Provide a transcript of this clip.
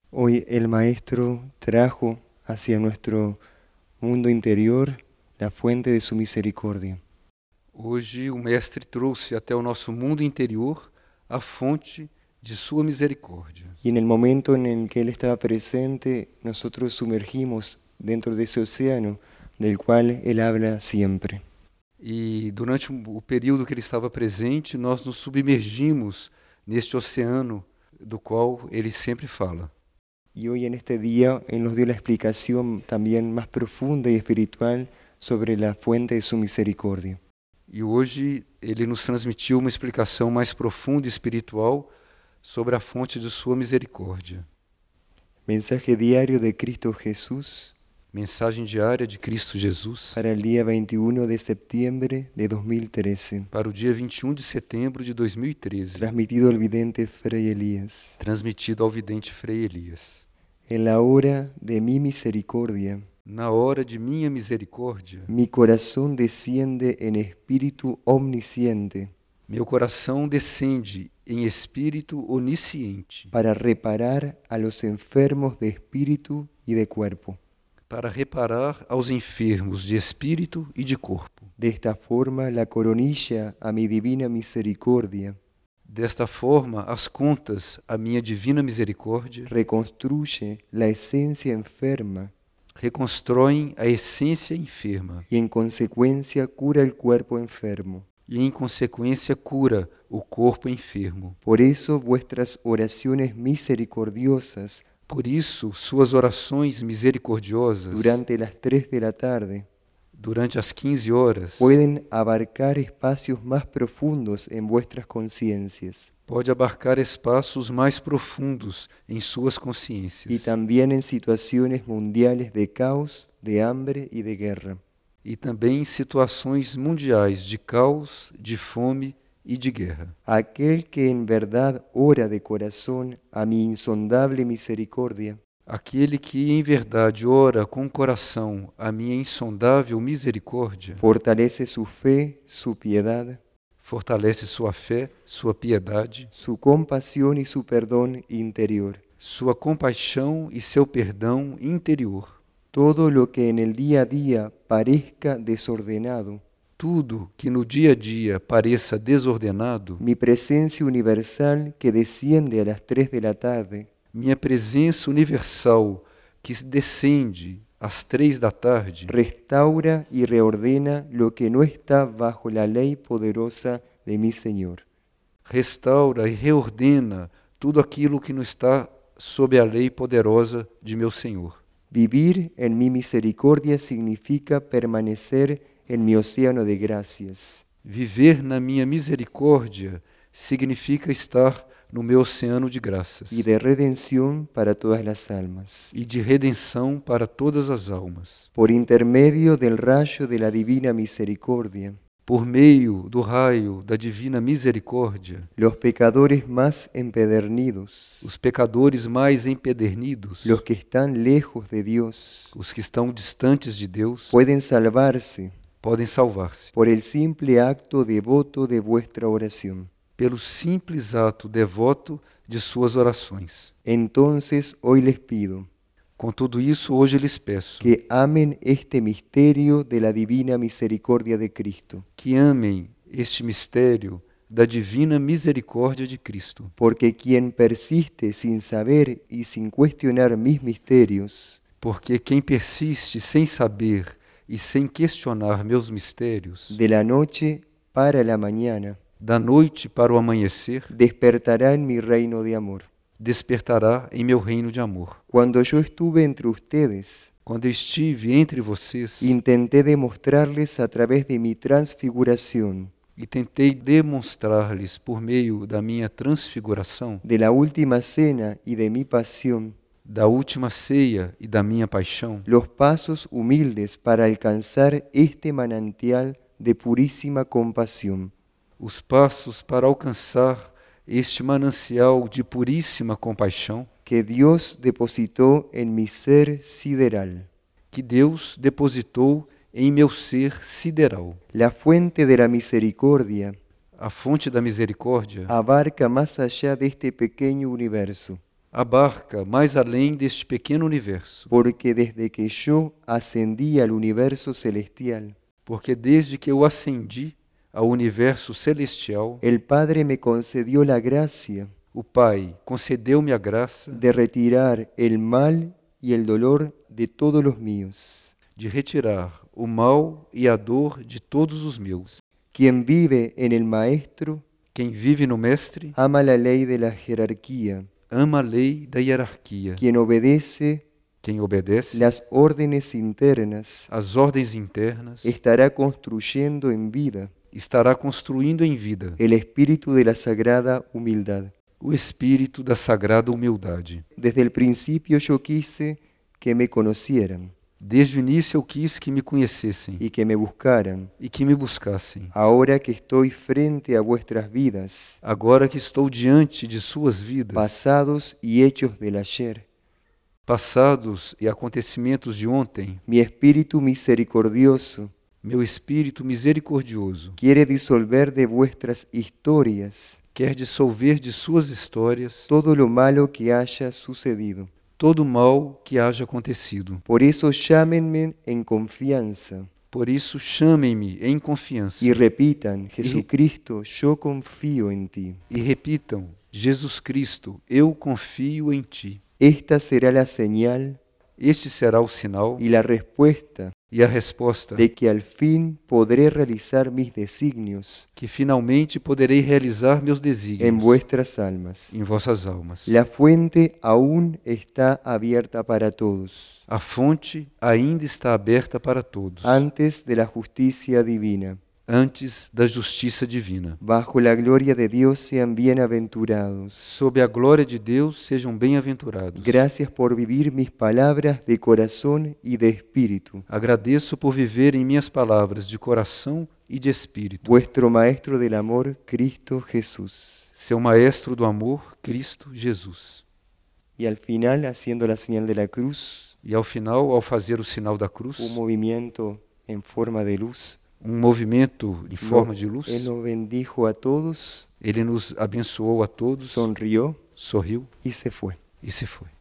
Hoy el Maestro trajo hacia nuestro mundo interior la fuente de su misericordia. Hoje o Mestre trouxe até o nosso mundo interior a fonte de sua misericórdia. Y en el momento en el que Él estaba presente, nosotros sumergimos dentro de ese océano del cual Él habla siempre. E durante o período que ele estava presente, nós nos submergimos neste oceano do qual ele sempre fala. Y hoy en este día Él nos dio la explicación también más profunda y espiritual sobre la fuente de su misericordia. E hoje ele nos transmitiu uma explicação mais profunda e espiritual sobre a fonte de sua misericórdia. Mensaje diario de Cristo Jesús Mensagem diária de Cristo Jesus para el día 21 de septiembre de 2013, para o dia 21 de setembro de 2013, transmitido al vidente Fray Elías. transmitido ao vidente Frei Elias. En la hora de mi misericordia, Na hora de minha misericórdia, mi corazón desciende en espíritu omnisciente meu coração descende em espírito onisciente para reparar a los enfermos de espíritu y de cuerpo. para reparar aos enfermos de espírito e de corpo. De esta forma, la coronilla a mi divina misericordia Desta forma, as contas à minha divina misericórdia reconstruye la esencia enferma reconstroem a essência enferma y en consecuencia cura el cuerpo enfermo. e, em consequência, cura o corpo enfermo. Por eso vuestras oraciones misericordiosas Por isso, suas orações misericordiosas, durante las 3 de la tarde, durante as 15 horas, pueden abarcar espacios más profundos en vuestras conciencias pode abarcar espaços mais profundos em suas y consciências también en situaciones mundiales de caos, de hambre y de guerra. e também em situações mundiais de caos, de fome e de guerra. Aquel que en verdad ora de corazón a mi insondable misericordia, Aquele que em verdade ora com o coração a minha insondável misericórdia, fortalece su fe, su piedad, fortalece sua fé, sua piedade, su compasión y su perdón interior. sua compaixão e seu perdão interior. Todo lo que en el día a día parezca desordenado, Tudo que no dia a dia pareça desordenado, mi presencia universal que desciende a las 3 de la tarde, minha presença universal que descende às 3 da tarde, restaura y reordena lo que no está bajo la ley poderosa de mi Señor. restaura e reordena tudo aquilo que não está sob a lei poderosa de meu Senhor. Vivir en mi misericordia significa permanecer en mi océano de gracias. Viver na minha misericórdia significa estar no meu oceano de graças Y de redención para todas las almas. e de redenção para todas as almas. Por intermedio del rayo de la divina misericordia, Por meio do raio da divina misericórdia, los pecadores más empedernidos, os pecadores mais empedernidos, los que están lejos de Dios, os que estão distantes de Deus, pueden salvarse podem salvar-se por el simple acto devoto de vuestra oración. pelo simples ato devoto de suas orações. Entonces hoy les pido Com tudo isso, hoje lhes peço que amen este misterio de la divina misericordia de Cristo, que amem este mistério da divina misericórdia de Cristo, porque quien persiste sin saber y sin cuestionar mis misterios, porque quem persiste sem saber e sem questionar meus mistérios, de la noche para la mañana, da noite para o amanhecer, despertará en mi reino de amor. despertará em meu reino de amor. Cuando yo estuve entre ustedes, Quando eu estive entre vocês intenté demostrarles a través de mi transfiguración, e tentei demonstrar-lhes por meio da minha transfiguração, de la última cena y de mi pasión, da última ceia e da minha paixão, los pasos humildes para alcanzar este manantial de purísima compasión. os passos para alcançar este manancial de puríssima compaixão Que Dios depositó en mi ser sideral. que Deus depositou em meu ser sideral. La fuente de la misericordia A fonte da misericórdia abarca más allá de este pequeño universo. abarca mais além deste pequeno universo, porque desde que yo ascendí al universo celestial, porque desde que eu ascendi ao universo celestial, el Padre me concedió la gracia o Pai concedeu-me a graça de retirar el mal y el dolor de todos los míos. de retirar o mal e a dor de todos os meus. Quien vive en el Maestro Quem vive no Mestre ama la ley de la jerarquía. ama a lei da hierarquia. Quien obedece Quem obedece las órdenes internas às ordens internas estará construyendo en vida estará construindo em vida el espíritu de la sagrada humildad. o espírito da sagrada humildade. Desde el principio yo quise que me conocieran Desde o início eu quis que me conhecessem y que me buscaran. e que me buscassem. Ahora que estoy frente a vuestras vidas, Agora que estou diante de suas vidas, pasados y hechos del ayer, passados e acontecimentos de ontem, mi espíritu misericordioso meu espírito misericordioso quiere disolver de vuestras historias quer dissolver de suas histórias todo lo malo que haya sucedido. todo o mal que haja acontecido. Por eso llámenme en confianza Por isso, chamem-me em confiança y repitan, Jesucristo, yo confío en ti. e repitam: Jesus Cristo, eu confio em ti. Esta será la señal Este será o sinal y la respuesta e a resposta de que al fin podré realizar mis designios que finalmente poderei realizar meus en desígnios vuestras almas. em vossas almas. La fuente aún está abierta para todos, A fonte ainda está aberta para todos, antes de la justicia divina. antes da justiça divina. Bajo la gloria de Dios sean bienaventurados. Sob a glória de Deus sejam bem-aventurados. Gracias por vivir mis palabras de corazón y de espíritu. Agradeço por viver em minhas palavras de coração e de espírito. Vuestro Maestro del Amor, Cristo Jesús. Seu Maestro do amor, Cristo Jesus. Y al final, haciendo la señal de la cruz, E ao final, ao fazer o sinal da cruz, un movimiento en forma de luz, movimento em forma de luz, Él nos bendijo a todos, Ele nos abençoou a todos, sonrió sorriu y se fue. e se foi.